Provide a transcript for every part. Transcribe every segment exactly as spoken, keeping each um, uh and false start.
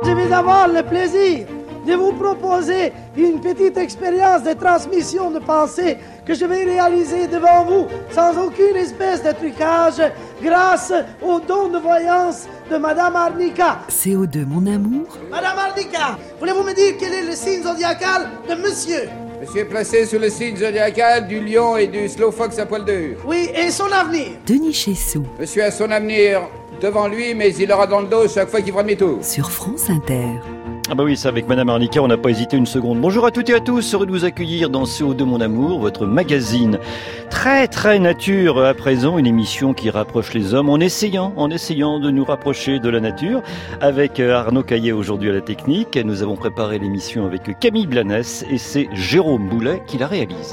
je vais avoir le plaisir de vous proposer une petite expérience de transmission de pensée que je vais réaliser devant vous sans aucune espèce de trucage grâce au don de voyance de Madame Arnica. C O deux, mon amour. Madame Arnica, voulez-vous me dire quel est le signe zodiacal de monsieur? Monsieur est placé sous le signe zodiacal du lion et du slow fox à poil dur. Oui, et son avenir? Denis Chessou. Monsieur a son avenir devant lui, mais il aura dans le dos chaque fois qu'il fera demi-tour. Sur France Inter. Ah bah oui, ça avec Madame Arnica, on n'a pas hésité une seconde. Bonjour à toutes et à tous, heureux de vous accueillir dans C O deux mon amour, votre magazine très très nature à présent, une émission qui rapproche les hommes en essayant, en essayant de nous rapprocher de la nature. Avec Arnaud Caillet aujourd'hui à la technique, nous avons préparé l'émission avec Camille Blanès et c'est Jérôme Boulet qui la réalise.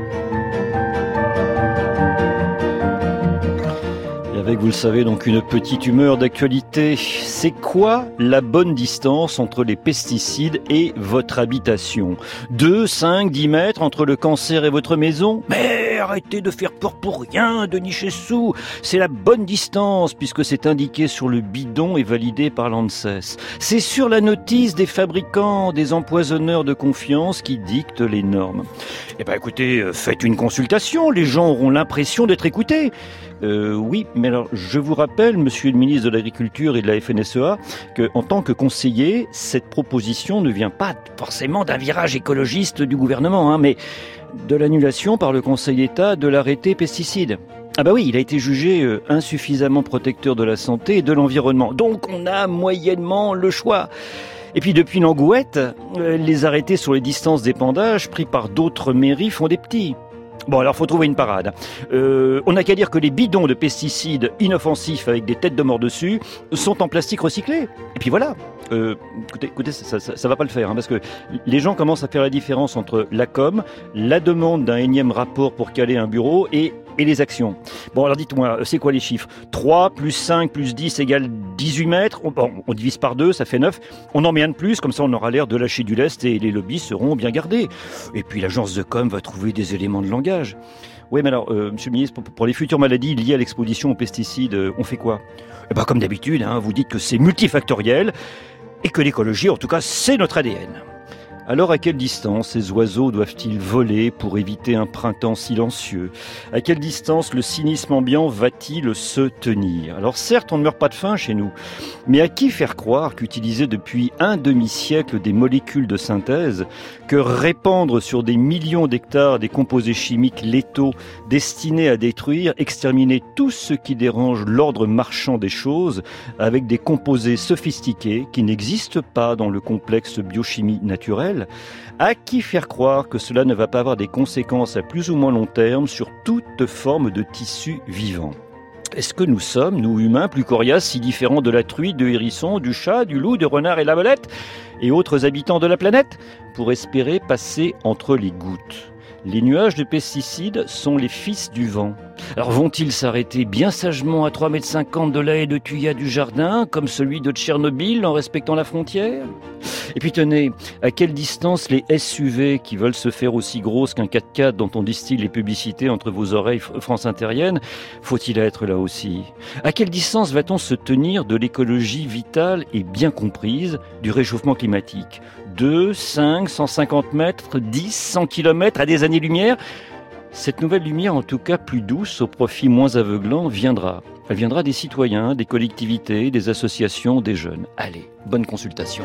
Avec, vous le savez, donc une petite humeur d'actualité. C'est quoi la bonne distance entre les pesticides et votre habitation? deux, cinq, dix mètres entre le cancer et votre maison? Mais arrêtez de faire peur pour rien, Denis Chessou. C'est la bonne distance puisque c'est indiqué sur le bidon et validé par l'ANSES. C'est sur la notice des fabricants, des empoisonneurs de confiance qui dictent les normes. Eh ben écoutez, faites une consultation, les gens auront l'impression d'être écoutés. Euh, oui, mais alors je vous rappelle, monsieur le ministre de l'Agriculture et de la F N S E A, que en tant que conseiller, cette proposition ne vient pas forcément d'un virage écologiste du gouvernement, hein, mais de l'annulation par le Conseil d'État de l'arrêté pesticides. Ah bah oui, il a été jugé euh, insuffisamment protecteur de la santé et de l'environnement. Donc on a moyennement le choix. Et puis depuis l'angouette, euh, les arrêtés sur les distances d'épandage pris par d'autres mairies font des petits. Bon, alors faut trouver une parade. Euh, on n'a qu'à dire que les bidons de pesticides inoffensifs avec des têtes de mort dessus sont en plastique recyclé. Et puis voilà. Euh, écoutez, écoutez, ça, ça, ça va pas le faire, hein, parce que les gens commencent à faire la différence entre la com, la demande d'un énième rapport pour caler un bureau et et les actions. Bon, alors dites-moi, c'est quoi les chiffres? trois plus cinq plus dix égale dix-huit mètres. On, bon, on divise par deux, ça fait neuf. On en met un de plus, comme ça on aura l'air de lâcher du lest et les lobbies seront bien gardés. Et puis l'agence de com va trouver des éléments de langage. Oui, mais alors, euh, monsieur le ministre, pour, pour les futures maladies liées à l'exposition aux pesticides, euh, on fait quoi? Eh ben, comme d'habitude, hein, vous dites que c'est multifactoriel et que l'écologie, en tout cas, c'est notre A D N. Alors à quelle distance ces oiseaux doivent-ils voler pour éviter un printemps silencieux? À quelle distance le cynisme ambiant va-t-il se tenir? Alors certes, on ne meurt pas de faim chez nous, mais à qui faire croire qu'utiliser depuis un demi-siècle des molécules de synthèse, que répandre sur des millions d'hectares des composés chimiques létaux destinés à détruire, exterminer tout ce qui dérange l'ordre marchand des choses avec des composés sophistiqués qui n'existent pas dans le complexe biochimie naturelle? À qui faire croire que cela ne va pas avoir des conséquences à plus ou moins long terme sur toute forme de tissu vivant? Est-ce que nous sommes, nous humains, plus coriaces, si différents de la truie, de hérisson, du chat, du loup, du renard et la belette et autres habitants de la planète pour espérer passer entre les gouttes? Les nuages de pesticides sont les fils du vent. Alors vont-ils s'arrêter bien sagement à trois mètres cinquante de la haie de Thuya du jardin, comme celui de Tchernobyl, en respectant la frontière? Et puis tenez, à quelle distance les S U V qui veulent se faire aussi grosses qu'un quatre-quatre dont on distille les publicités entre vos oreilles France Intérienne, faut-il être là aussi? À quelle distance va-t-on se tenir de l'écologie vitale et bien comprise du réchauffement climatique? deux, cinq, cent cinquante mètres, dix, cent kilomètres, à des années-lumière? Cette nouvelle lumière, en tout cas plus douce, au profit moins aveuglant, viendra. Elle viendra des citoyens, des collectivités, des associations, des jeunes. Allez, bonne consultation.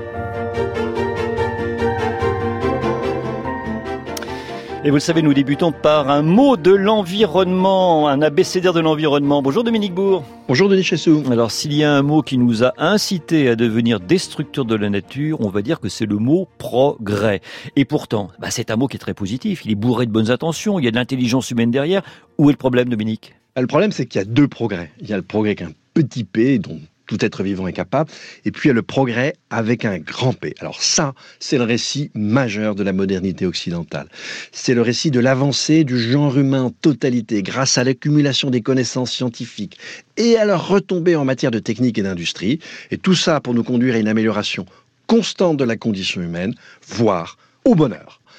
Et vous le savez, nous débutons par un mot de l'environnement, un abécédaire de l'environnement. Bonjour Dominique Bourg. Bonjour Denis Chessou. Alors s'il y a un mot qui nous a incité à devenir destructeurs de la nature, on va dire que c'est le mot progrès. Et pourtant, bah, c'est un mot qui est très positif, il est bourré de bonnes intentions, il y a de l'intelligence humaine derrière. Où est le problème, Dominique? Le problème, c'est qu'il y a deux progrès. Il y a le progrès qu'un petit P, dont tout être vivant est capable, et puis il y a le progrès avec un grand P. Alors ça, c'est le récit majeur de la modernité occidentale. C'est le récit de l'avancée du genre humain en totalité, grâce à l'accumulation des connaissances scientifiques et à leur retombée en matière de technique et d'industrie. Et tout ça pour nous conduire à une amélioration constante de la condition humaine, voire au bonheur.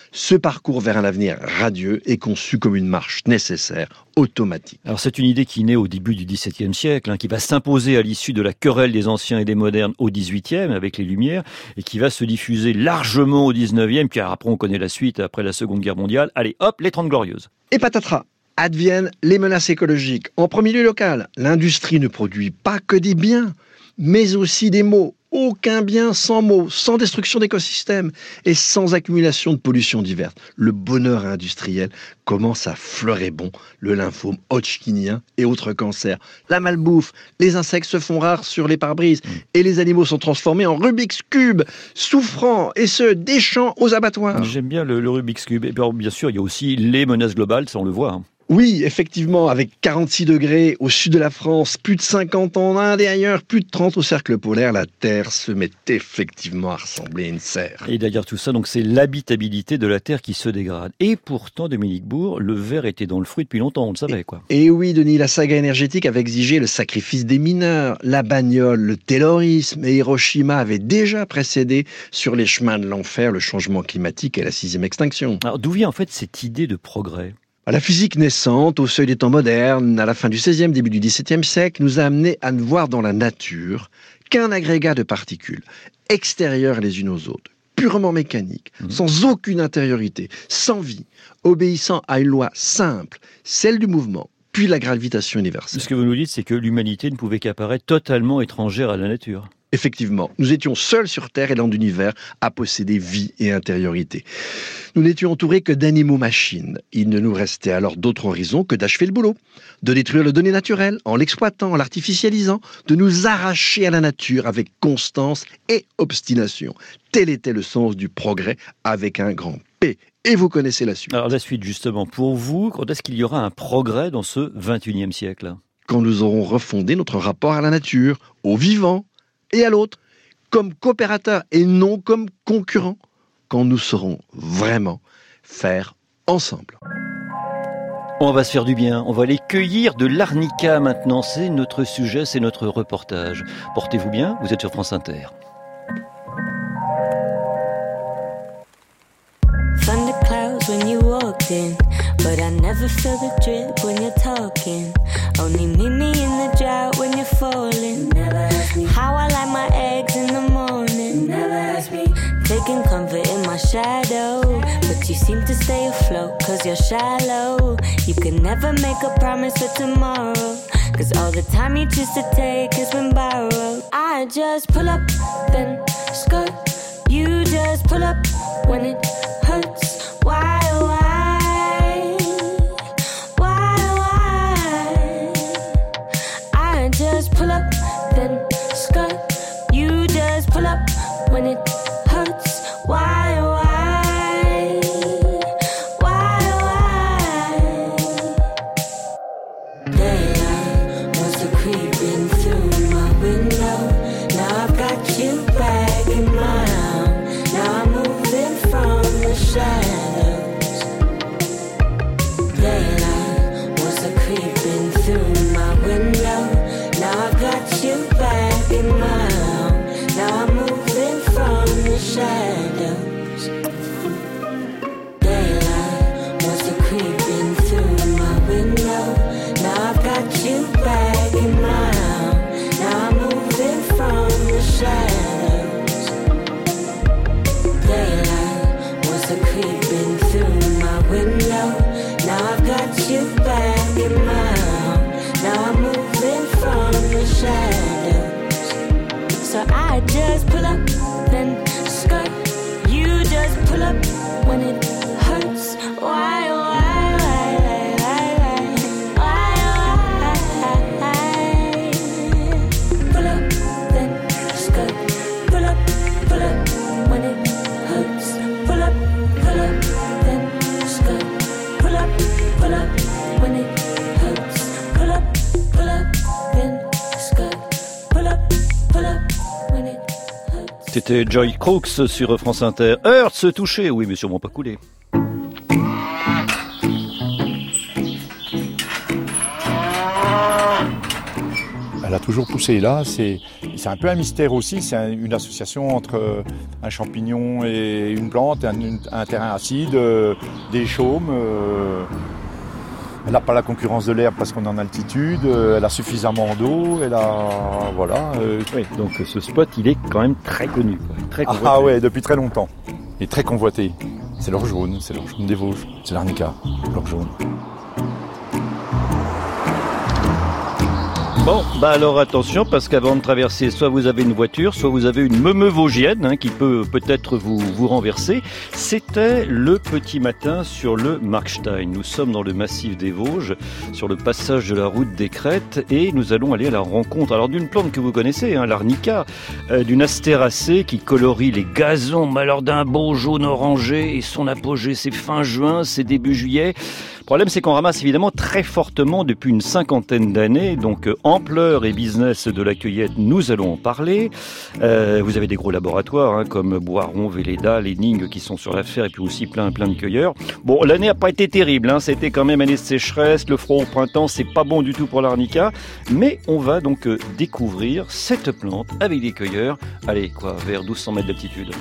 Ce parcours vers un avenir radieux est conçu comme une marche nécessaire, automatique. Alors c'est une idée qui naît au début du dix-septième siècle, hein, qui va s'imposer à l'issue de la querelle des anciens et des modernes au dix-huitième avec les Lumières, et qui va se diffuser largement au dix-neuvième, puis après on connaît la suite après la Seconde Guerre mondiale. Allez hop, les Trente Glorieuses. Et patatras, adviennent les menaces écologiques. En premier lieu local, l'industrie ne produit pas que des biens, mais aussi des maux. Aucun bien sans maux, sans destruction d'écosystèmes et sans accumulation de pollutions diverses. Le bonheur industriel commence à fleurer bon, le lymphome hodgkinien et autres cancers. La malbouffe, les insectes se font rares sur les pare-brises et les animaux sont transformés en Rubik's Cube, souffrant et ce, des champs aux abattoirs. J'aime bien le, le Rubik's Cube. Et puis, alors, bien sûr, il y a aussi les menaces globales, ça on le voit. Hein. Oui, effectivement, avec quarante-six degrés au sud de la France, plus de cinquante en Inde et ailleurs, plus de trente au cercle polaire, la Terre se met effectivement à ressembler à une serre. Et derrière tout ça, donc c'est l'habitabilité de la Terre qui se dégrade. Et pourtant, Dominique Bourg, le verre était dans le fruit depuis longtemps, on le savait, quoi. Et oui, Denis, la saga énergétique avait exigé le sacrifice des mineurs, la bagnole, le taylorisme, et Hiroshima avait déjà précédé sur les chemins de l'enfer le changement climatique et la sixième extinction. Alors d'où vient en fait cette idée de progrès ? La physique naissante, au seuil des temps modernes, à la fin du seizième, début du dix-septième siècle, nous a amené à ne voir dans la nature qu'un agrégat de particules, extérieures les unes aux autres, purement mécaniques, mmh. sans aucune intériorité, sans vie, obéissant à une loi simple, celle du mouvement, puis la gravitation universelle. Ce que vous nous dites, c'est que l'humanité ne pouvait qu'apparaître totalement étrangère à la nature. Effectivement, nous étions seuls sur Terre et dans l'univers à posséder vie et intériorité. Nous n'étions entourés que d'animaux-machines. Il ne nous restait alors d'autre horizon que d'achever le boulot, de détruire le donné naturel en l'exploitant, en l'artificialisant, de nous arracher à la nature avec constance et obstination. Tel était le sens du progrès avec un grand P. Et vous connaissez la suite. Alors la suite justement, pour vous, quand est-ce qu'il y aura un progrès dans ce vingt et unième siècle ? Quand nous aurons refondé notre rapport à la nature, au vivant, et à l'autre, comme coopérateurs et non comme concurrents, quand nous saurons vraiment faire ensemble. On va se faire du bien, on va aller cueillir de l'arnica maintenant, c'est notre sujet, c'est notre reportage. Portez-vous bien, vous êtes sur France Inter. Thunder clouds when you walked in, but I never feel the drip when you're talking. Only meet me in the drought when you're falling. Never ask me how I like my eggs in the morning. Never ask me taking comfort in my shadow, but you seem to stay afloat cause you're shallow. You can never make a promise for tomorrow, cause all the time you choose to take has been borrowed. I just pull up, then skirt. You just pull up when it hurts. Why, why, why, why? I just pull up, then skirt. You just pull up when it hurts. Why, why, why, why? Daylight wants to creep in through my window. Now I've got you back in my arms. Now I'm moving from the shadows. Daylight wants to creep in through my window. Now I've got you back in my arms. Now I'm moving from the shadows. Daylight wants to creep in through my window. Now I've got you back in my arms. Now I'm moving from the shadows. Daylight wants to creep in through my window. Now I've got you back in my arms. Now I'm moving from the shadows. So I just pull up, then skirt. You just pull up when it hurts. Why, why, why, why, why, why, why? Pull up, then skirt. Pull up, pull up when it hurts. Pull up, pull up, then skirt. Pull up, pull up when it hurts. Pull up, pull up, then skirt. Pull up, pull up when it hurts. C'était Joy Crooks sur France Inter. Heurt se toucher, oui mais sûrement pas couler. Elle a toujours poussé là, c'est, c'est un peu un mystère aussi, c'est un, une association entre un champignon et une plante, un, un terrain acide, euh, des chaumes. Euh, elle n'a pas la concurrence de l'herbe parce qu'on est en altitude, euh, elle a suffisamment d'eau, elle a... voilà. Euh, oui, donc ce spot, il est quand même très connu, quoi, très convoité. Ah ouais, depuis très longtemps. Et très convoité. C'est l'or jaune, c'est l'or jaune des Vosges, c'est l'arnica, l'or jaune. Bon, bah alors attention, parce qu'avant de traverser, soit vous avez une voiture, soit vous avez une meumeu vosgienne hein, qui peut peut-être vous, vous renverser. C'était le petit matin sur le Markstein. Nous sommes dans le massif des Vosges, sur le passage de la route des Crêtes, et nous allons aller à la rencontre alors d'une plante que vous connaissez, hein, l'arnica, euh, d'une astéracée qui colorie les gazons, mais alors d'un beau jaune orangé, et son apogée c'est fin juin, c'est début juillet. Le problème, c'est qu'on ramasse évidemment très fortement depuis une cinquantaine d'années. Donc, euh, ampleur et business de la cueillette, nous allons en parler. Euh, vous avez des gros laboratoires hein, comme Boiron, Velleda, Léning qui sont sur l'affaire et puis aussi plein plein de cueilleurs. Bon, l'année n'a pas été terrible. Hein, c'était quand même année de sécheresse, le froid au printemps, c'est pas bon du tout pour l'arnica. Mais on va donc euh, découvrir cette plante avec des cueilleurs. Allez, quoi, vers douze cents mètres d'altitude.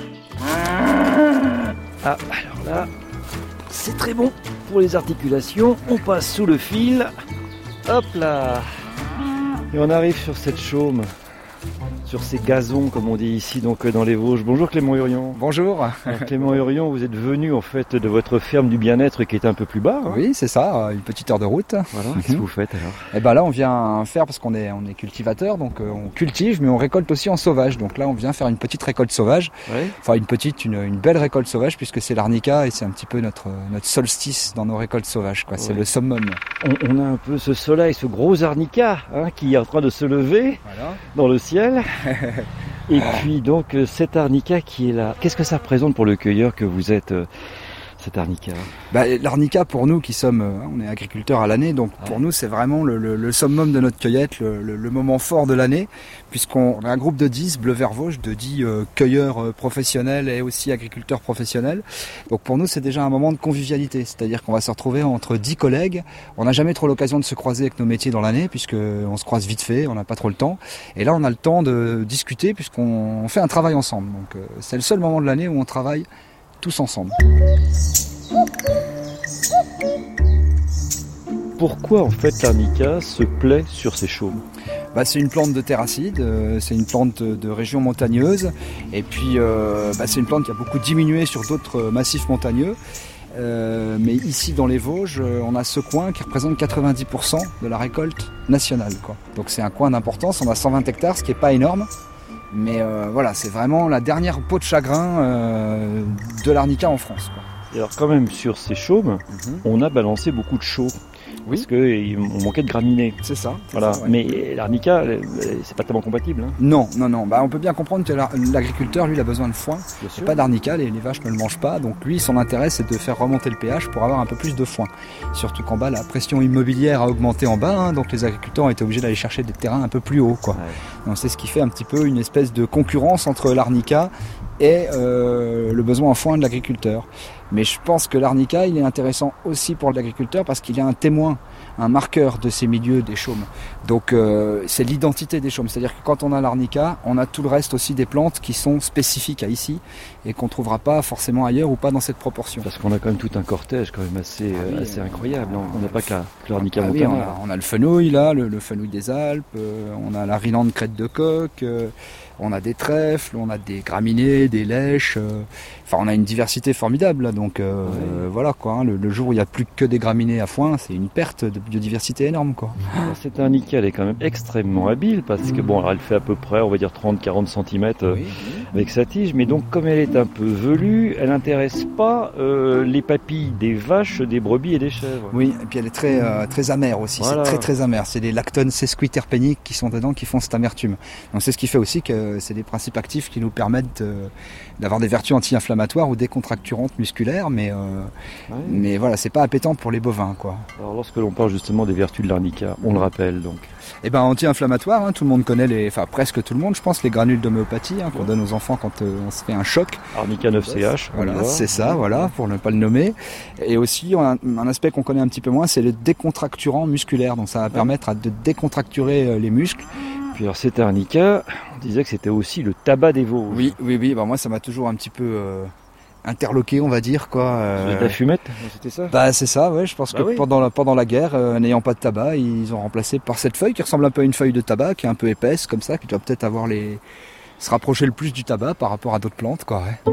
Ah, alors là... c'est très bon pour les articulations. On passe sous le fil. Hop là. Et on arrive sur cette chaume, sur ces gazons, comme on dit ici, donc dans les Vosges. Bonjour Clément Hurion. Bonjour. Alors, Clément Hurion, vous êtes venu en fait de votre ferme du bien-être qui est un peu plus bas. Hein. Oui, c'est ça, une petite heure de route. Voilà. Mm-hmm. Qu'est-ce que vous faites alors? Eh ben là, on vient faire parce qu'on est on est cultivateur, donc euh, on cultive, mais on récolte aussi en sauvage. Donc là, on vient faire une petite récolte sauvage. Ouais. Enfin, une petite, une, une belle récolte sauvage puisque c'est l'arnica et c'est un petit peu notre notre solstice dans nos récoltes sauvages. Quoi. C'est ouais. le summum. On, on a un peu ce soleil, ce gros arnica hein, qui est en train de se lever voilà. dans le ciel. Et puis donc cet arnica qui est là, qu'est-ce que ça représente pour le cueilleur que vous êtes, euh, cet arnica? Bah, l'arnica pour nous qui sommes, euh, on est agriculteurs à l'année, donc ouais. pour nous c'est vraiment le, le, le summum de notre cueillette, le, le, le moment fort de l'année, puisqu'on a un groupe de dix, Bleu Vert Vosges, de dix euh, cueilleurs euh, professionnels et aussi agriculteurs professionnels. Donc pour nous c'est déjà un moment de convivialité, c'est-à-dire qu'on va se retrouver entre dix collègues. On n'a jamais trop l'occasion de se croiser avec nos métiers dans l'année, puisqu'on se croise vite fait, on n'a pas trop le temps. Et là on a le temps de discuter puisqu'on fait un travail ensemble. Donc euh, c'est le seul moment de l'année où on travaille tous ensemble. Pourquoi en fait l'arnica se plaît sur ces chaumes? Bah, c'est une plante de terre acide, euh, c'est une plante de région montagneuse et puis euh, bah, c'est une plante qui a beaucoup diminué sur d'autres massifs montagneux. Euh, mais ici dans les Vosges, on a ce coin qui représente quatre-vingt-dix pour cent de la récolte nationale, quoi. Donc c'est un coin d'importance, on a cent vingt hectares, ce qui n'est pas énorme. Mais euh, voilà, c'est vraiment la dernière peau de chagrin euh, de l'arnica en France, quoi. Et alors quand même sur ces chaumes, mm-hmm. on a balancé beaucoup de chaux. Oui. Parce qu'on manquait de graminées. C'est ça. Voilà. ça ouais. Mais l'arnica, c'est pas tellement compatible. Hein. Non, non, non. Bah, on peut bien comprendre que l'agriculteur, lui, il a besoin de foin. C'est pas d'arnica, les, les vaches ne le mangent pas. Donc lui, son intérêt, c'est de faire remonter le pH pour avoir un peu plus de foin. Surtout qu'en bas, la pression immobilière a augmenté en bas. Hein, donc les agriculteurs ont été obligés d'aller chercher des terrains un peu plus hauts, quoi. Ouais. Donc c'est ce qui fait un petit peu une espèce de concurrence entre l'arnica et euh, le besoin en foin de l'agriculteur. Mais je pense que l'arnica, il est intéressant aussi pour l'agriculteur parce qu'il est un témoin, un marqueur de ces milieux des chaumes. Donc euh, c'est l'identité des chaumes. C'est-à-dire que quand on a l'arnica, on a tout le reste aussi des plantes qui sont spécifiques à ici et qu'on ne trouvera pas forcément ailleurs ou pas dans cette proportion. Parce qu'on a quand même tout un cortège quand même assez, ah oui, assez euh, incroyable. On n'a pas que, la, que l'arnica ah oui, on, a, on a le fenouil là, le, le fenouil des Alpes, euh, on a la rilande crête de coq, euh, on a des trèfles, on a des graminées, des lèches, euh, enfin on a une diversité formidable là, donc euh, oui. euh, voilà quoi, hein, le, le jour où il n'y a plus que des graminées à foin, c'est une perte de biodiversité énorme quoi. Alors, cette arnica elle est quand même extrêmement habile parce que bon alors, elle fait à peu près on va dire trente à quarante centimètres euh, oui, oui. avec sa tige, mais donc comme elle est un peu velue, elle n'intéresse pas euh, les papilles des vaches, des brebis et des chèvres. Oui, et puis elle est très, euh, très amère aussi, voilà. C'est très très amère, c'est les lactones sesquiterpéniques qui sont dedans qui font cette amertume. Donc c'est ce qui fait aussi que c'est des principes actifs qui nous permettent euh, d'avoir des vertus anti-inflammatoires ou décontracturantes musculaires, mais, euh, ouais. mais voilà, c'est pas appétant pour les bovins, quoi. Alors lorsque l'on parle justement des vertus de l'arnica, on le rappelle donc. Eh ben anti-inflammatoire, hein, tout le monde connaît les, enfin presque tout le monde, je pense, les granules d'homéopathie hein, qu'on donne aux enfants quand euh, on se fait un choc. Arnica neuf C H. Voilà, c'est ça, voilà, pour ne pas le nommer. Et aussi on a un aspect qu'on connaît un petit peu moins, c'est le décontracturant musculaire. Donc ça va ouais. permettre à, de décontracturer les muscles. puis alors cet arnica, on disait que c'était aussi le tabac des Vosges. Oui, oui, oui. Bah, moi, ça m'a toujours un petit peu euh, interloqué, on va dire, quoi. Euh... De la fumette, c'était ça? Bah, c'est ça, ouais. Je pense bah, que oui. pendant, la, pendant la guerre, euh, n'ayant pas de tabac, ils ont remplacé par cette feuille qui ressemble un peu à une feuille de tabac, qui est un peu épaisse, comme ça, qui doit peut-être avoir les... se rapprocher le plus du tabac par rapport à d'autres plantes, quoi. Ouais.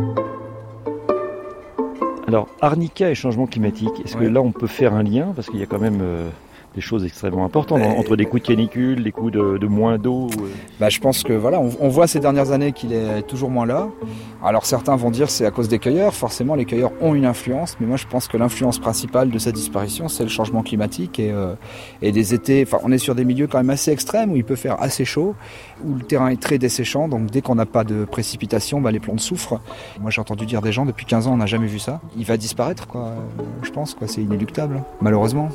Alors, arnica et changement climatique, est-ce ouais. que là on peut faire un lien? Parce qu'il y a quand même euh, des choses extrêmement importantes bah, entre des coups de canicule, des coups de, de moins d'eau. Euh... Bah, je pense que voilà, on, on voit ces dernières années qu'il est toujours moins là. Alors certains vont dire c'est à cause des cueilleurs, forcément les cueilleurs ont une influence, mais moi je pense que l'influence principale de sa disparition c'est le changement climatique et, euh, et des étés, enfin on est sur des milieux quand même assez extrêmes où il peut faire assez chaud, où le terrain est très desséchant, donc dès qu'on n'a pas de précipitation, bah, les plantes souffrent. Moi j'ai entendu dire des gens depuis quinze ans on n'a jamais vu ça. Il va disparaître quoi, je pense, quoi, c'est inéluctable, malheureusement.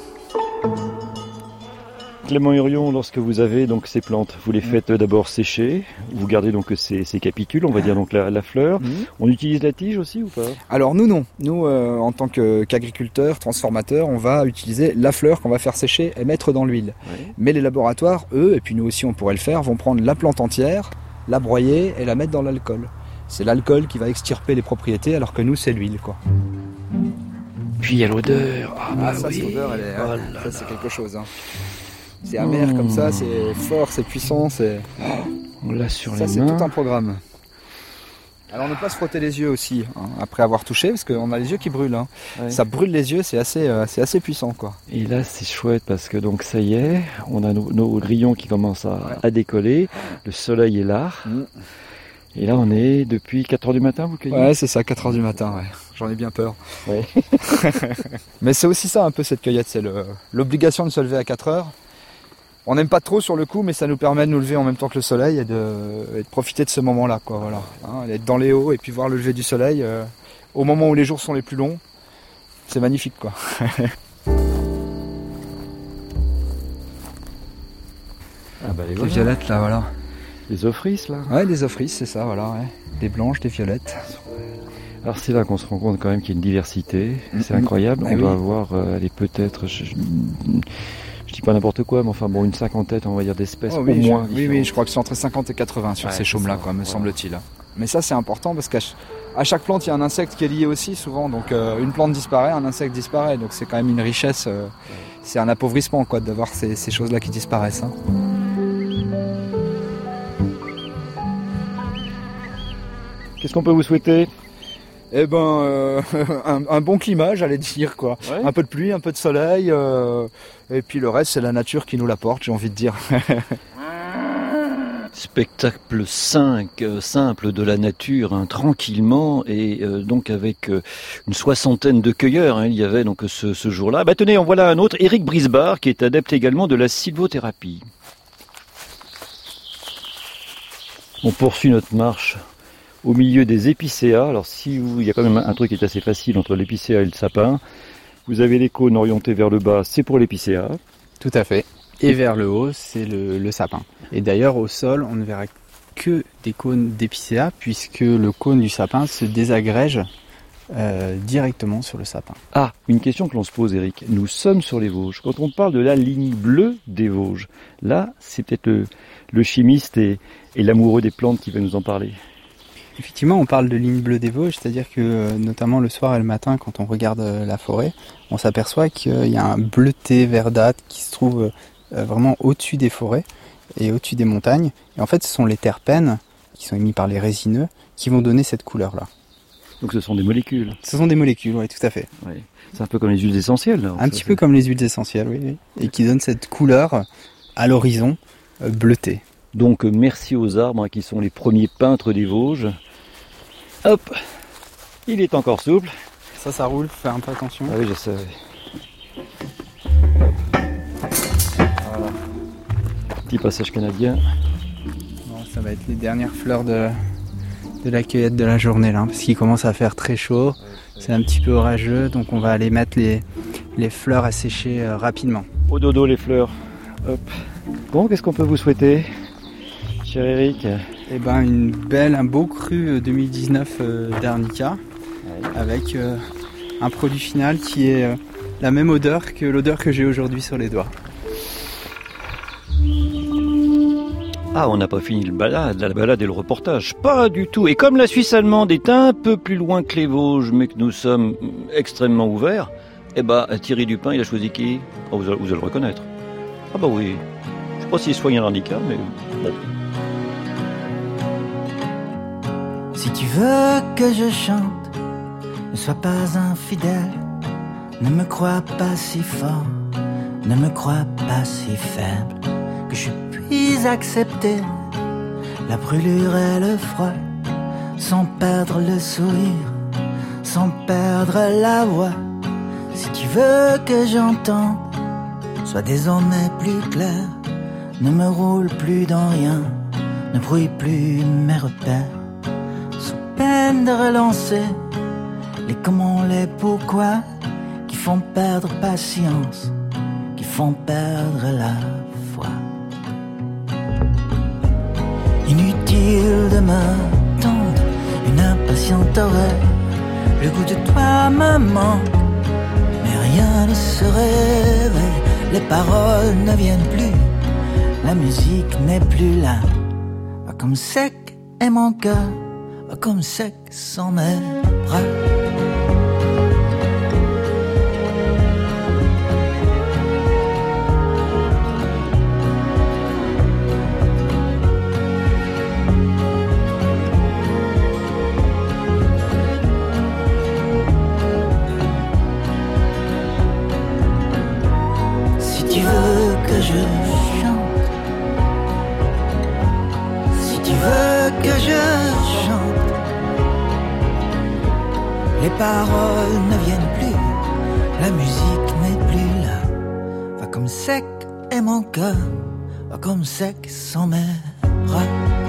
Clément Hurion, lorsque vous avez donc ces plantes, vous les faites d'abord sécher, vous gardez donc ces, ces capitules, on va dire donc la, la fleur. Mmh. On utilise la tige aussi ou pas? Alors nous non, nous euh, en tant que, qu'agriculteurs, transformateurs, on va utiliser la fleur qu'on va faire sécher et mettre dans l'huile. Oui. Mais les laboratoires, eux, et puis nous aussi on pourrait le faire, vont prendre la plante entière, la broyer et la mettre dans l'alcool. C'est l'alcool qui va extirper les propriétés alors que nous c'est l'huile quoi. Puis il y a l'odeur. Ah, bah ah ça oui. l'odeur, elle est, oh ça là c'est quelque chose. Hein. C'est amer mmh. comme ça, c'est fort, c'est puissant, c'est... On l'a sur ça, les mains. mains. Ça, c'est tout un programme. Alors, ne pas se frotter les yeux aussi, hein, après avoir touché, parce qu'on a les yeux qui brûlent. Hein. Ouais. Ça brûle les yeux, c'est assez, euh, c'est assez puissant, quoi. Et là, c'est chouette, parce que donc ça y est, on a nos, nos grillons qui commencent à, ouais. à décoller, le soleil est là. Mmh. Et là, on est depuis quatre heures du matin, vous cueillez? Ouais, c'est ça, quatre heures du matin, ouais. J'en ai bien peur. Ouais. Mais c'est aussi ça, un peu, cette cueillette, c'est le, l'obligation de se lever à quatre heures. On n'aime pas trop sur le coup, mais ça nous permet de nous lever en même temps que le soleil et de, et de profiter de ce moment-là, quoi. Voilà, hein, être dans les hauts et puis voir le lever du soleil euh, au moment où les jours sont les plus longs, c'est magnifique, quoi. Ah bah les, les violettes là, voilà. Les ophrys là. Ouais, les ophrys, c'est ça, voilà. Ouais. Des blanches, des violettes. Alors c'est là qu'on se rend compte quand même qu'il y a une diversité. Mm-hmm. C'est incroyable. Ah, On oui. doit avoir, euh, elle est peut-être. Je, je, Je dis pas n'importe quoi, mais enfin bon, une cinquantaine, on va dire, d'espèces oh, oui, au moins. Je, oui, oui, je crois que c'est entre cinquante et quatre-vingts sur ouais, ces chaumes-là, quoi, me ouais. semble-t-il. Mais ça, c'est important parce qu'à à chaque plante, il y a un insecte qui est lié aussi, souvent. Donc, euh, une plante disparaît, un insecte disparaît. Donc, c'est quand même une richesse. Euh, c'est un appauvrissement, quoi, d'avoir ces, ces choses-là qui disparaissent. Hein. Qu'est-ce qu'on peut vous souhaiter? Eh ben, euh, un, un bon climat, j'allais dire, quoi. Ouais. Un peu de pluie, un peu de soleil, euh, et puis le reste, c'est la nature qui nous l'apporte, j'ai envie de dire. Spectacle cinq, euh, simple de la nature, hein, tranquillement, et euh, donc avec euh, une soixantaine de cueilleurs, hein, il y avait donc ce, ce jour-là. Bah tenez, en voilà un autre, Éric Brisbard, qui est adepte également de la sylvothérapie. On poursuit notre marche au milieu des épicéas. Alors si vous, il y a quand même un truc qui est assez facile entre l'épicéa et le sapin. Vous avez les cônes orientés vers le bas, c'est pour l'épicéa. Tout à fait. Et vers le haut, c'est le, le sapin. Et d'ailleurs, au sol, on ne verra que des cônes d'épicéa, puisque le cône du sapin se désagrège euh, directement sur le sapin. Ah, une question que l'on se pose, Eric. Nous sommes sur les Vosges. Quand on parle de la ligne bleue des Vosges, là, c'est peut-être le, le chimiste et, et l'amoureux des plantes qui va nous en parler. Effectivement, on parle de ligne bleue des Vosges, c'est-à-dire que notamment le soir et le matin, quand on regarde la forêt, on s'aperçoit qu'il y a un bleuté verdâtre qui se trouve vraiment au-dessus des forêts et au-dessus des montagnes. Et en fait, ce sont les terpènes qui sont émis par les résineux qui vont donner cette couleur-là. Donc ce sont des molécules. Ce sont des molécules, oui, tout à fait. Oui. C'est un peu comme les huiles essentielles. Là, un petit peu comme les huiles essentielles, oui, oui. Et qui donnent cette couleur à l'horizon euh, bleutée. Donc merci aux arbres hein, qui sont les premiers peintres des Vosges. Hop, il est encore souple. Ça, ça roule, faut faire un peu attention. Ah oui, je sais. Voilà. Petit passage canadien. Bon, ça va être les dernières fleurs de, de la cueillette de la journée là, parce qu'il commence à faire très chaud. C'est un petit peu orageux, donc on va aller mettre les, les fleurs à sécher euh, rapidement. Au dodo les fleurs. Hop. Bon, qu'est-ce qu'on peut vous souhaiter, cher Eric? Eh ben, une belle, un beau cru deux mille dix-neuf euh, d'Arnica, ouais. Avec euh, un produit final qui est euh, la même odeur que l'odeur que j'ai aujourd'hui sur les doigts. Ah, on n'a pas fini le balade, la balade et le reportage. Pas du tout. Et comme la Suisse allemande est un peu plus loin que les Vosges, mais que nous sommes extrêmement ouverts, eh ben, Thierry Dupin, il a choisi qui? Oh, vous, allez, vous allez le reconnaître. Ah bah oui. Je sais pas s'il soigne un handicap, mais bon. Si tu veux que je chante, ne sois pas infidèle. Ne me crois pas si fort, ne me crois pas si faible, que je puis accepter la brûlure et le froid, sans perdre le sourire, sans perdre la voix. Si tu veux que j'entende, sois désormais plus clair, ne me roule plus dans rien, ne brouille plus mes repères, sous peine de relancer les comment, les pourquoi, qui font perdre patience, qui font perdre la foi. Inutile de m'attendre, une impatiente oreille, le goût de toi me manque, mais rien ne se réveille, les paroles ne viennent plus, la musique n'est plus là. Pas comme sec est mon cœur, pas comme sec sont mes bras. Les paroles ne viennent plus, la musique n'est plus là. Va comme sec est mon cœur, va comme sec sont mes bras.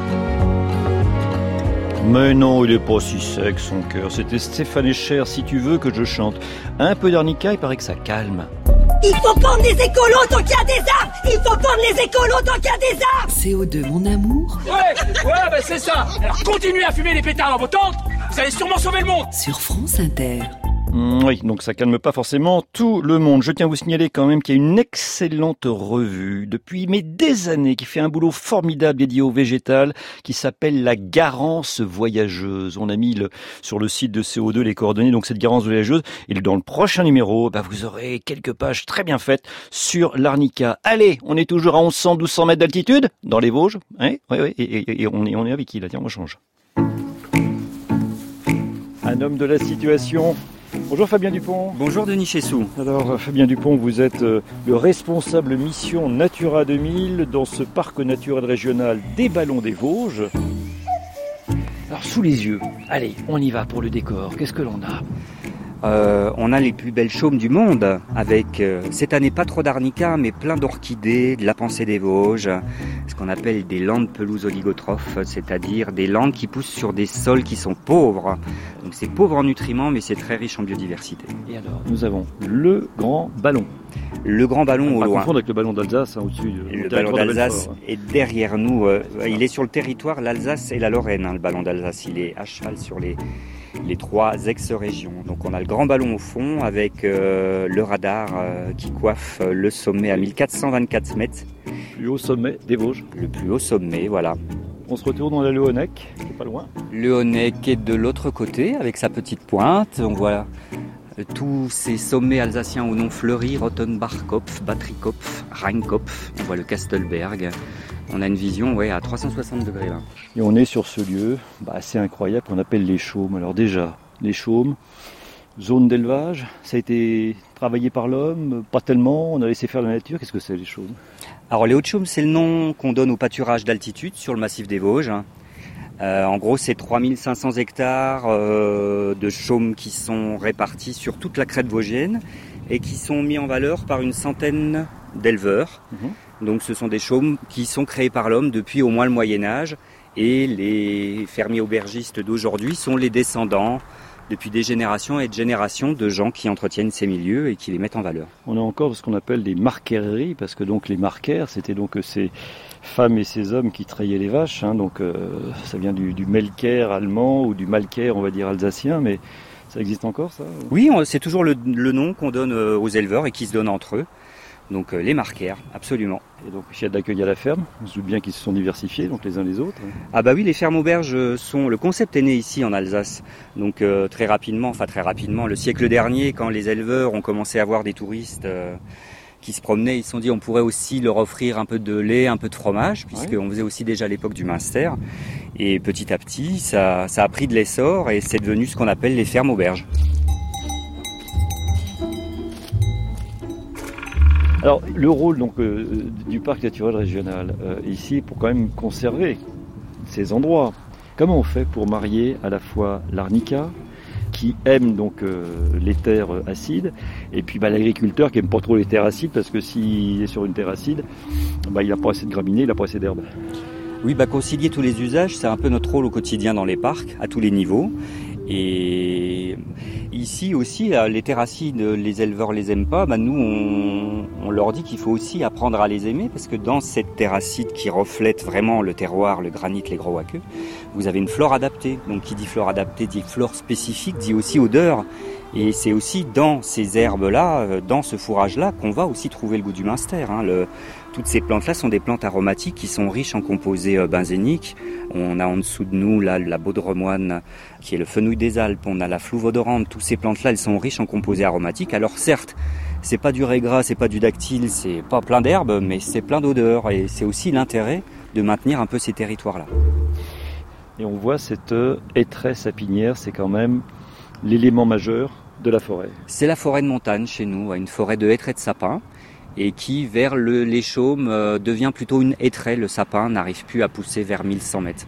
Mais non, il est pas si sec son cœur. C'était Stéphane Echer, Si tu veux que je chante. Un peu d'arnica, il paraît que ça calme. Il faut prendre les écolos tant qu'il y a des arbres. Il faut prendre les écolos tant qu'il y a des arbres. C O deux, mon amour. Ouais, ouais, bah c'est ça. Alors continuez à fumer les pétards dans vos tentes. Vous allez sûrement sauver le monde. Sur France Inter. Mmh, oui, donc ça calme pas forcément tout le monde. Je tiens à vous signaler quand même qu'il y a une excellente revue depuis mais des années qui fait un boulot formidable dédié au végétal qui s'appelle la Garance voyageuse. On a mis le, sur le site de C O deux les coordonnées donc cette Garance voyageuse et dans le prochain numéro, bah, vous aurez quelques pages très bien faites sur l'arnica. Allez, on est toujours à onze cents, douze cents mètres d'altitude dans les Vosges, hein oui, oui, et, et, et on est on est avec qui là? Tiens, on change. Un homme de la situation. Bonjour Fabien Dupont. Bonjour Denis Chessou. Alors Fabien Dupont, vous êtes euh, le responsable mission Natura deux mille dans ce parc naturel régional des Ballons des Vosges. Alors sous les yeux, allez, on y va pour le décor. Qu'est-ce que l'on a ? Euh, on a les plus belles chaumes du monde, avec euh, cette année pas trop d'arnica, mais plein d'orchidées, de la pensée des Vosges, ce qu'on appelle des landes pelouses oligotrophes, c'est-à-dire des landes qui poussent sur des sols qui sont pauvres. Donc c'est pauvre en nutriments, mais c'est très riche en biodiversité. Et alors, nous avons le grand ballon. Le grand ballon au loin. On va loin. confondre avec le ballon d'Alsace, hein, au-dessus. Le ballon d'Alsace est derrière nous. Euh, il est sur le territoire, l'Alsace et la Lorraine, hein, le ballon d'Alsace. Il est à cheval sur les... les trois ex-régions. Donc on a le grand ballon au fond avec euh, le radar euh, qui coiffe euh, le sommet à mille quatre cent vingt-quatre mètres. Le plus haut sommet des Vosges. Le plus haut sommet, voilà. On se retourne dans la Léonec, qui est pas loin. Léonec est de l'autre côté avec sa petite pointe. On voit euh, tous ces sommets alsaciens au nom fleuri, Rottenbachkopf, Battrikopf, Rheinkopf. On voit le Kastelberg. On a une vision ouais, à trois cent soixante degrés là. Et on est sur ce lieu bah, assez incroyable qu'on appelle les Chaumes. Alors déjà, les Chaumes, zone d'élevage, ça a été travaillé par l'homme, pas tellement, on a laissé faire la nature. Qu'est-ce que c'est les Chaumes ? Alors les Hauts-de-Chaume, c'est le nom qu'on donne au pâturage d'altitude sur le massif des Vosges. Euh, en gros, c'est trois mille cinq cents hectares euh, de chaumes qui sont répartis sur toute la crête vosgienne et qui sont mis en valeur par une centaine d'éleveurs. Mmh. Donc ce sont des chaumes qui sont créés par l'homme depuis au moins le Moyen-Âge et les fermiers aubergistes d'aujourd'hui sont les descendants depuis des générations et de générations de gens qui entretiennent ces milieux et qui les mettent en valeur. On a encore ce qu'on appelle des marqueries, parce que donc les marquaires, c'était donc ces femmes et ces hommes qui traillaient les vaches, hein, donc euh, ça vient du, du melker allemand ou du malker, on va dire alsacien, mais ça existe encore ça ? Oui, c'est toujours le, le nom qu'on donne aux éleveurs et qui se donnent entre eux. Donc euh, les marquaires, absolument. Et donc il y a de l'accueil à la ferme, on se doute bien qu'ils se sont diversifiés donc les uns les autres. Ah bah oui, les fermes auberges sont... Le concept est né ici en Alsace, donc euh, très rapidement, enfin très rapidement, le siècle dernier, quand les éleveurs ont commencé à voir des touristes euh, qui se promenaient, ils se sont dit on pourrait aussi leur offrir un peu de lait, un peu de fromage, puisqu'on faisait aussi déjà à l'époque du Münster. Et petit à petit, ça, ça a pris de l'essor et c'est devenu ce qu'on appelle les fermes auberges. Alors, le rôle donc, euh, du parc naturel régional, euh, ici, pour quand même conserver ces endroits, comment on fait pour marier à la fois l'arnica, qui aime donc euh, les terres acides, et puis bah, l'agriculteur qui aime pas trop les terres acides, parce que s'il est sur une terre acide, bah, il n'a pas assez de graminées, il n'a pas assez d'herbes. Oui, bah, concilier tous les usages, c'est un peu notre rôle au quotidien dans les parcs, à tous les niveaux. Et ici aussi, les terres acides, les éleveurs les aiment pas. Bah nous, on, on leur dit qu'il faut aussi apprendre à les aimer, parce que dans cette terre acide qui reflète vraiment le terroir, le granit, les gros aqueux, vous avez une flore adaptée. Donc qui dit flore adaptée dit flore spécifique, dit aussi odeur. Et c'est aussi dans ces herbes-là, dans ce fourrage-là, qu'on va aussi trouver le goût du Münster. Hein. Le, toutes ces plantes-là sont des plantes aromatiques qui sont riches en composés euh, benzéniques. On a en dessous de nous là la baudremoine, qui est le fenouil des Alpes. On a la flouve odorante. Toutes ces plantes-là, elles sont riches en composés aromatiques. Alors certes, c'est pas du raisin, c'est pas du dactyle, c'est pas plein d'herbes, mais c'est plein d'odeurs. Et c'est aussi l'intérêt de maintenir un peu ces territoires-là. Et on voit cette hêtraie sapinière, c'est quand même l'élément majeur de la forêt. C'est la forêt de montagne chez nous, une forêt de hêtres et de sapins, et qui, vers le, les chaumes, euh, devient plutôt une hêtraie. Le sapin n'arrive plus à pousser vers mille cent mètres.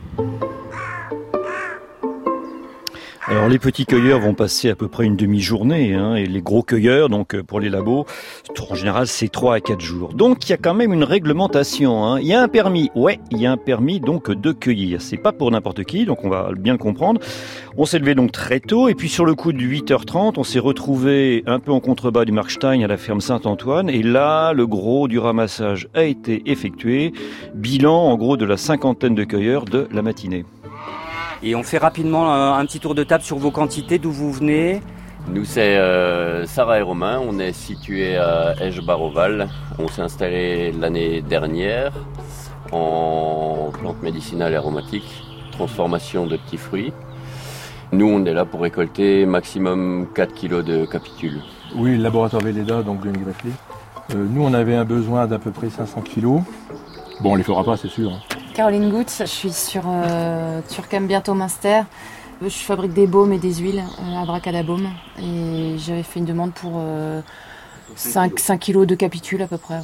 Alors les petits cueilleurs vont passer à peu près une demi-journée, hein, et les gros cueilleurs, donc pour les labos, en général c'est trois à quatre jours. Donc il y a quand même une réglementation, hein. Il y a un permis, ouais, il y a un permis donc de cueillir. C'est pas pour n'importe qui, donc on va bien le comprendre. On s'est levé donc très tôt, et puis sur le coup de huit heures trente, on s'est retrouvé un peu en contrebas du Markstein à la ferme Saint-Antoine, et là le gros du ramassage a été effectué. Bilan en gros de la cinquantaine de cueilleurs de la matinée. Et on fait rapidement un petit tour de table sur vos quantités, d'où vous venez. Nous, c'est euh, Sarah et Romain. On est situé à Esch-Baroval. On s'est installé l'année dernière en plantes médicinales et aromatiques, transformation de petits fruits. Nous, on est là pour récolter maximum quatre kilos de capitules. Oui, le laboratoire Velleda, donc de Grefflé. Euh, nous, on avait un besoin d'à peu près cinq cents kilos. Bon, on les fera pas, c'est sûr. Hein. Caroline Goutz, je suis sur euh, Turcam bientôt Münster. Je fabrique des baumes et des huiles euh, à Bracadabaume. Et j'avais fait une demande pour euh, cinq kilos de capitules à peu près.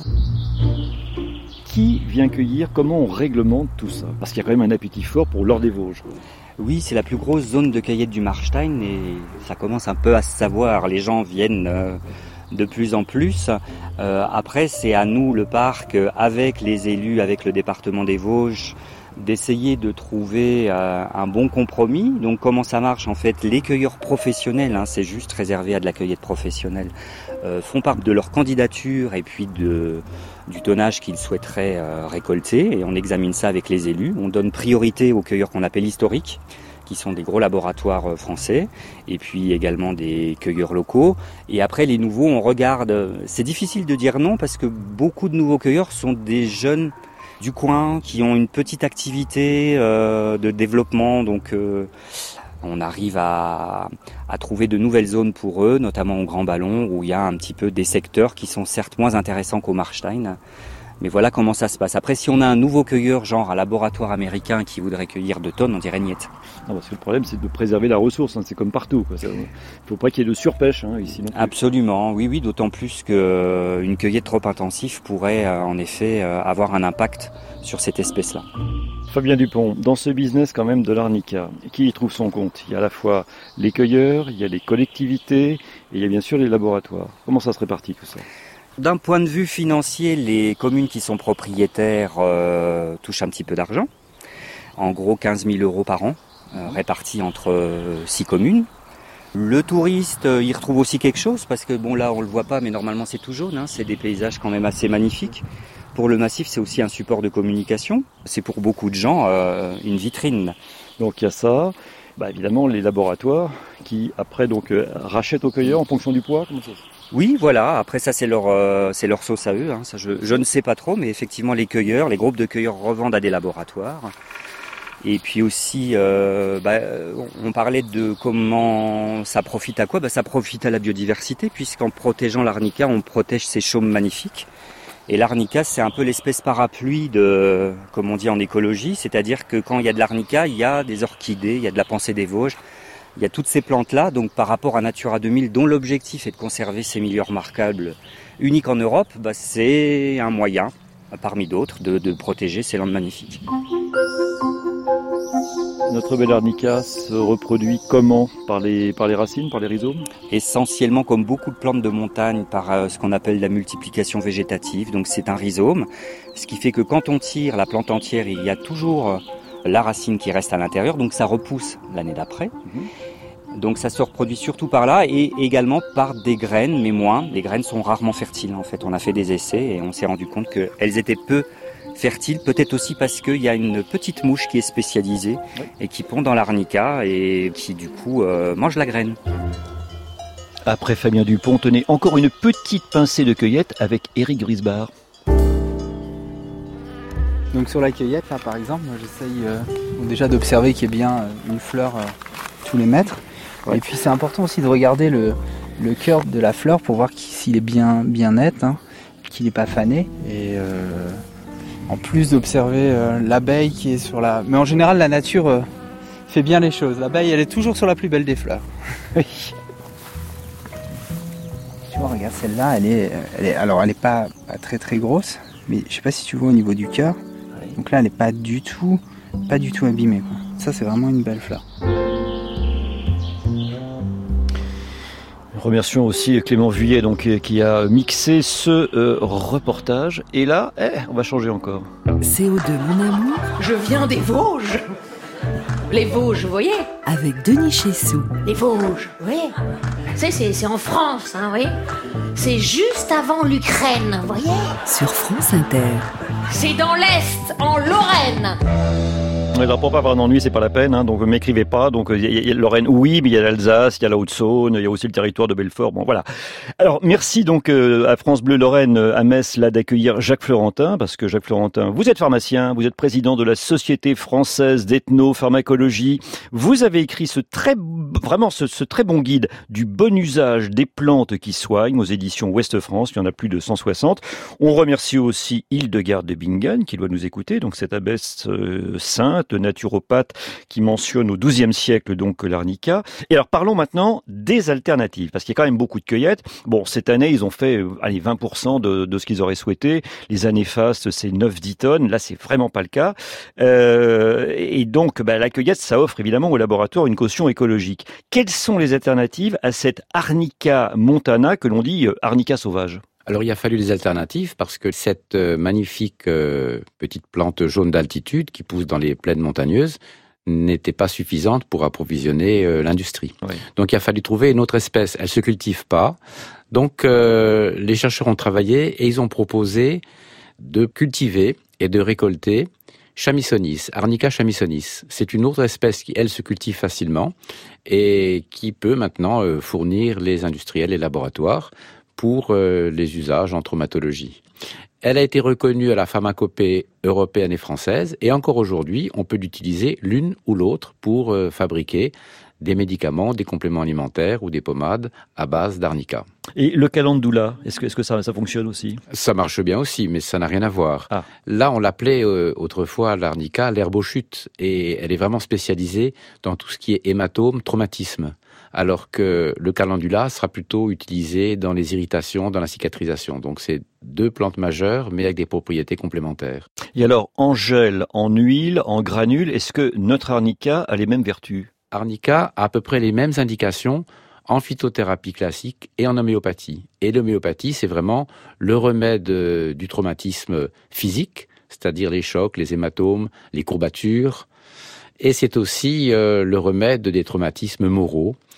Qui vient cueillir? Comment on réglemente tout ça? Parce qu'il y a quand même un appétit fort pour l'or des Vosges. Oui, c'est la plus grosse zone de cueillette du Markstein et ça commence un peu à se savoir. Les gens viennent euh, de plus en plus. Euh, après, c'est à nous, le parc, avec les élus, avec le département des Vosges, d'essayer de trouver euh, un bon compromis. Donc comment ça marche en fait? Les cueilleurs professionnels, hein, c'est juste réservé à de la cueillette professionnelle, euh, font part de leur candidature et puis de, du tonnage qu'ils souhaiteraient euh, récolter, et on examine ça avec les élus. On donne priorité aux cueilleurs qu'on appelle historiques, qui sont des gros laboratoires français, et puis également des cueilleurs locaux. Et après, les nouveaux, on regarde. C'est difficile de dire non, parce que beaucoup de nouveaux cueilleurs sont des jeunes du coin, qui ont une petite activité euh, de développement. Donc, euh, on arrive à, à trouver de nouvelles zones pour eux, notamment au Grand Ballon, où il y a un petit peu des secteurs qui sont certes moins intéressants qu'au Markstein. Mais voilà comment ça se passe. Après, si on a un nouveau cueilleur, genre un laboratoire américain qui voudrait cueillir deux tonnes, on dirait niette. Non, parce que le problème, c'est de préserver la ressource. Hein. C'est comme partout. Il ne faut pas qu'il y ait de surpêche hein, ici. Non plus. Absolument, oui, oui. D'autant plus qu'une cueillette trop intensive pourrait, euh, en effet, euh, avoir un impact sur cette espèce-là. Fabien Dupont, dans ce business quand même de l'arnica, qui y trouve son compte? Il y a à la fois les cueilleurs, il y a les collectivités, et il y a bien sûr les laboratoires. Comment ça se répartit tout ça? D'un point de vue financier, les communes qui sont propriétaires euh, touchent un petit peu d'argent. En gros, quinze mille euros par an, euh, répartis entre euh, six communes. Le touriste, euh, il retrouve aussi quelque chose, parce que bon là, on le voit pas, mais normalement c'est tout jaune. Hein, c'est des paysages quand même assez magnifiques. Pour le massif, c'est aussi un support de communication. C'est pour beaucoup de gens euh, une vitrine. Donc il y a ça. Bah, évidemment, les laboratoires qui après donc euh, rachètent aux cueilleurs en fonction du poids. Comment ça se fait ? Oui, voilà. Après ça, c'est leur, euh, c'est leur sauce à eux. Hein. Ça, je, je ne sais pas trop, mais effectivement, les cueilleurs, les groupes de cueilleurs revendent à des laboratoires. Et puis aussi, euh, bah, on parlait de comment ça profite à quoi. Bah, ça profite à la biodiversité, puisqu'en protégeant l'arnica, on protège ces chaumes magnifiques. Et l'arnica, c'est un peu l'espèce parapluie de, comme on dit en écologie, c'est-à-dire que quand il y a de l'arnica, il y a des orchidées, il y a de la pensée des Vosges. Il y a toutes ces plantes-là, donc par rapport à Natura deux mille, dont l'objectif est de conserver ces milieux remarquables, uniques en Europe, bah c'est un moyen, parmi d'autres, de, de protéger ces landes magnifiques. Notre belle arnica se reproduit comment ? Par les, par les racines, par les rhizomes ? Essentiellement, comme beaucoup de plantes de montagne, par euh, ce qu'on appelle la multiplication végétative, donc c'est un rhizome, ce qui fait que quand on tire la plante entière, il y a toujours la racine qui reste à l'intérieur, donc ça repousse l'année d'après. Mmh. Donc ça se reproduit surtout par là et également par des graines, mais moins. Les graines sont rarement fertiles en fait. On a fait des essais et on s'est rendu compte qu'elles étaient peu fertiles, peut-être aussi parce qu'il y a une petite mouche qui est spécialisée oui. et qui pond dans l'arnica et qui du coup euh, mange la graine. Après Fabien Dupont, tenez encore une petite pincée de cueillette avec Éric Grisbard. Donc sur la cueillette, là par exemple, moi, j'essaye euh, déjà d'observer qu'il y ait bien euh, une fleur euh, tous les mètres. Ouais. Et puis c'est important aussi de regarder le, le cœur de la fleur pour voir s'il est bien, bien net, hein, qu'il n'est pas fané. Et euh, en plus d'observer euh, l'abeille qui est sur la... Mais en général, la nature euh, fait bien les choses. L'abeille, elle est toujours sur la plus belle des fleurs. Oui. Tu vois, regarde, celle-là, elle est, elle est... Alors, elle n'est pas, pas très très grosse, mais je ne sais pas si tu vois au niveau du cœur. Donc là, elle n'est pas du tout, pas du tout abîmée, quoi. Ça, c'est vraiment une belle fleur. Remercions aussi Clément Vuillet donc, qui a mixé ce euh, reportage. Et là, eh, on va changer encore. C O deux, mon amour. Je viens des Vosges. Les Vosges, vous voyez ? Avec Denis Chessou. Les Vosges, vous voyez ? C'est, c'est, c'est en France, hein, vous voyez ? C'est juste avant l'Ukraine, vous voyez ? Sur France Inter. C'est dans l'Est, en Lorraine. Alors pour pas avoir d'ennui, c'est pas la peine, hein, donc m'écrivez pas. Donc il y, y a Lorraine, oui, mais il y a l'Alsace, il y a la Haute-Saône, il y a aussi le territoire de Belfort. Bon voilà. Alors merci donc euh, à France Bleu Lorraine à Metz là d'accueillir Jacques Florentin, parce que Jacques Florentin, vous êtes pharmacien, vous êtes président de la Société française d'ethnopharmacologie. Vous avez écrit ce très vraiment ce, ce très bon guide du bon usage des plantes qui soignent aux éditions Ouest France. Il y en a plus de cent soixante. On remercie aussi Hildegarde de Bingen qui doit nous écouter. Donc cette abbesse euh, sainte, naturopathe qui mentionne au douzième siècle donc l'arnica. Et alors parlons maintenant des alternatives, parce qu'il y a quand même beaucoup de cueillettes. Bon, cette année, ils ont fait allez, vingt pour cent de, de ce qu'ils auraient souhaité. Les années fastes, c'est neuf à dix tonnes. Là, c'est vraiment pas le cas. Euh, et donc, bah, la cueillette, ça offre évidemment au laboratoire une caution écologique. Quelles sont les alternatives à cette Arnica montana que l'on dit euh, Arnica sauvage ? Alors il a fallu des alternatives parce que cette euh, magnifique euh, petite plante jaune d'altitude qui pousse dans les plaines montagneuses n'était pas suffisante pour approvisionner euh, l'industrie. Oui. Donc il a fallu trouver une autre espèce. Elle se cultive pas. Donc euh, les chercheurs ont travaillé et ils ont proposé de cultiver et de récolter Chamisonis, Arnica chamisonis. C'est une autre espèce qui, elle, se cultive facilement et qui peut maintenant euh, fournir les industriels et laboratoires pour euh, les usages en traumatologie. Elle a été reconnue à la pharmacopée européenne et française, et encore aujourd'hui, on peut l'utiliser l'une ou l'autre pour euh, fabriquer des médicaments, des compléments alimentaires ou des pommades à base d'arnica. Et le calendula, est-ce que, est-ce que ça, ça fonctionne aussi ? Ça marche bien aussi, mais ça n'a rien à voir. Ah. Là, on l'appelait euh, autrefois l'arnica, l'herbe aux chutes, et elle est vraiment spécialisée dans tout ce qui est hématome, traumatisme. Alors que le calendula sera plutôt utilisé dans les irritations, dans la cicatrisation. Donc c'est deux plantes majeures, mais avec des propriétés complémentaires. Et alors, en gel, en huile, en granule, est-ce que notre arnica a les mêmes vertus ? Arnica a à peu près les mêmes indications en phytothérapie classique et en homéopathie. Et l'homéopathie, c'est vraiment le remède du traumatisme physique, c'est-à-dire les chocs, les hématomes, les courbatures. Et c'est aussi euh, le remède des traumatismes moraux,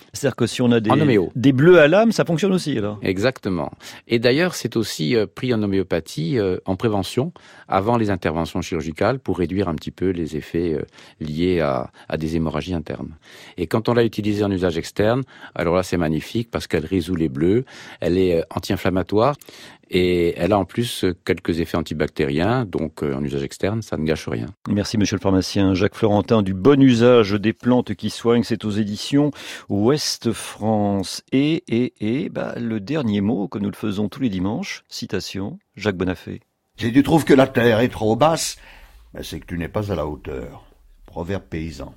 C'est-à-dire que si on a des, en homéo. des bleus à l'âme, ça fonctionne aussi alors. Exactement. Et d'ailleurs, c'est aussi euh, pris en homéopathie euh, en prévention, avant les interventions chirurgicales, pour réduire un petit peu les effets euh, liés à, à des hémorragies internes. Et quand on l'a utilisée en usage externe, alors là c'est magnifique parce qu'elle résout les bleus, elle est euh, anti-inflammatoire et elle a en plus quelques effets antibactériens, donc euh, en usage externe, ça ne gâche rien. Merci monsieur le pharmacien Jacques Florentin du Bon Usage des plantes qui soignent, c'est aux éditions Ouest France. Et, et, et, bah, le dernier mot, que nous le faisons tous les dimanches, citation, Jacques Bonafé. Si tu trouves que la terre est trop basse, ben c'est que tu n'es pas à la hauteur. Proverbe paysan.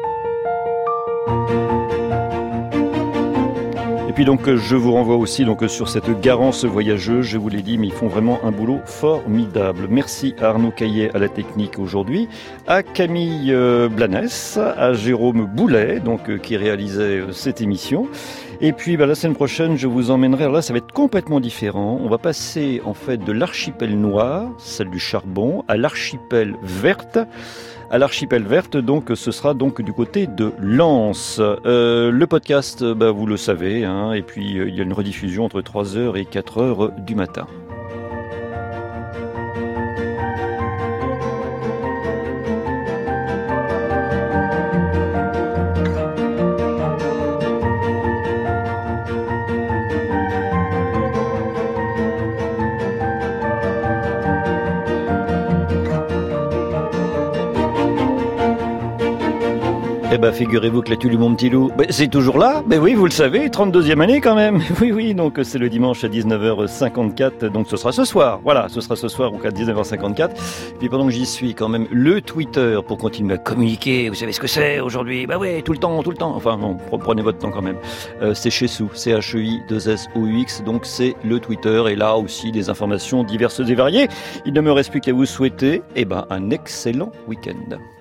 Et puis donc je vous renvoie aussi donc sur cette Garance voyageuse, je vous l'ai dit, mais ils font vraiment un boulot formidable. Merci à Arnaud Caillet à la technique aujourd'hui, à Camille Blanès, à Jérôme Boulet, donc qui réalisait cette émission. Et puis bah, la semaine prochaine, je vous emmènerai, alors là ça va être complètement différent, on va passer en fait de l'archipel noir, celle du charbon, à l'archipel verte. À l'archipel verte, donc ce sera donc du côté de Lens. Euh, le podcast, bah, vous le savez, hein, et puis euh, il y a une rediffusion entre trois heures et quatre heures du matin. Eh ben, figurez-vous que la Tulle mon petit loup, ben, c'est toujours là. Ben oui, vous le savez, trente-deuxième année quand même. Oui, oui, donc c'est le dimanche à dix-neuf heures cinquante-quatre. Donc ce sera ce soir. Voilà, ce sera ce soir donc à dix-neuf heures cinquante-quatre. Puis pendant que j'y suis, quand même, le Twitter pour continuer à communiquer. Vous savez ce que c'est aujourd'hui? Bah oui, tout le temps, tout le temps. Enfin bon, prenez votre temps quand même. Euh, c'est Chessou, C H E I deux S O U X. Donc c'est le Twitter. Et là aussi, des informations diverses et variées. Il ne me reste plus qu'à vous souhaiter, eh ben, un excellent week-end.